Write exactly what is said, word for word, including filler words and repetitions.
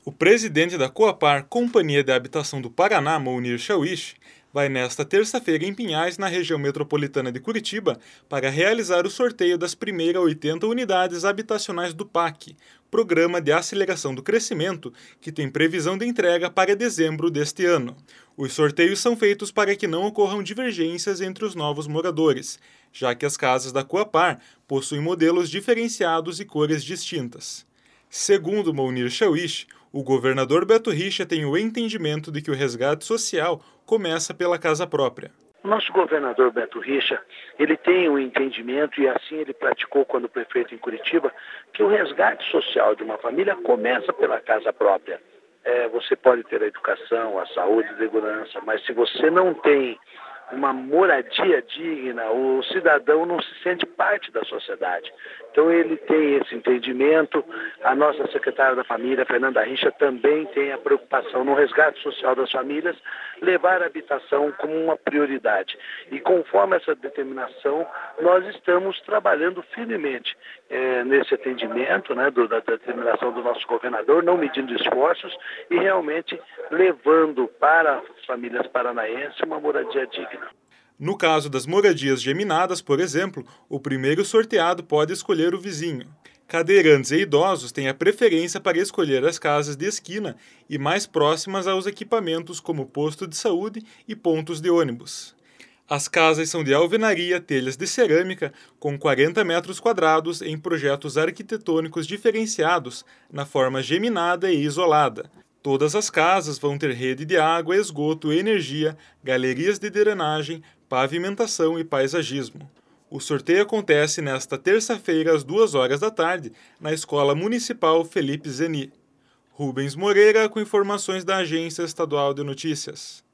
O presidente da Coapar, Companhia de Habitação do Paraná, Mounir Chawish, vai nesta terça-feira em Pinhais, na região metropolitana de Curitiba, para realizar o sorteio das primeiras oitenta unidades habitacionais do P A C, Programa de Aceleração do Crescimento, que tem previsão de entrega para dezembro deste ano. Os sorteios são feitos para que não ocorram divergências entre os novos moradores, já que as casas da Coapar possuem modelos diferenciados e cores distintas. Segundo Mounir Chawish, o governador Beto Richa tem o entendimento de que o resgate social começa pela casa própria. O nosso governador Beto Richa, ele tem um entendimento, e assim ele praticou quando prefeito em Curitiba, que o resgate social de uma família começa pela casa própria. É, você pode ter a educação, a saúde, a segurança, mas se você não tem uma moradia digna, o cidadão não se sente parte da sociedade. Então ele tem esse entendimento. A nossa secretária da Família, Fernanda Richa, também tem a preocupação no resgate social das famílias, levar a habitação como uma prioridade. E conforme essa determinação, nós estamos trabalhando firmemente é, nesse atendimento, né, do, da determinação do nosso governador, não medindo esforços e realmente levando para as famílias paranaenses uma moradia digna. No caso das moradias geminadas, por exemplo, o primeiro sorteado pode escolher o vizinho. Cadeirantes e idosos têm a preferência para escolher as casas de esquina e mais próximas aos equipamentos como posto de saúde e pontos de ônibus. As casas são de alvenaria, telhas de cerâmica, com quarenta metros quadrados em projetos arquitetônicos diferenciados na forma geminada e isolada. Todas as casas vão ter rede de água, esgoto, energia, galerias de drenagem, pavimentação e paisagismo. O sorteio acontece nesta terça-feira às duas horas da tarde, na Escola Municipal Felipe Zeni. Rubens Moreira com informações da Agência Estadual de Notícias.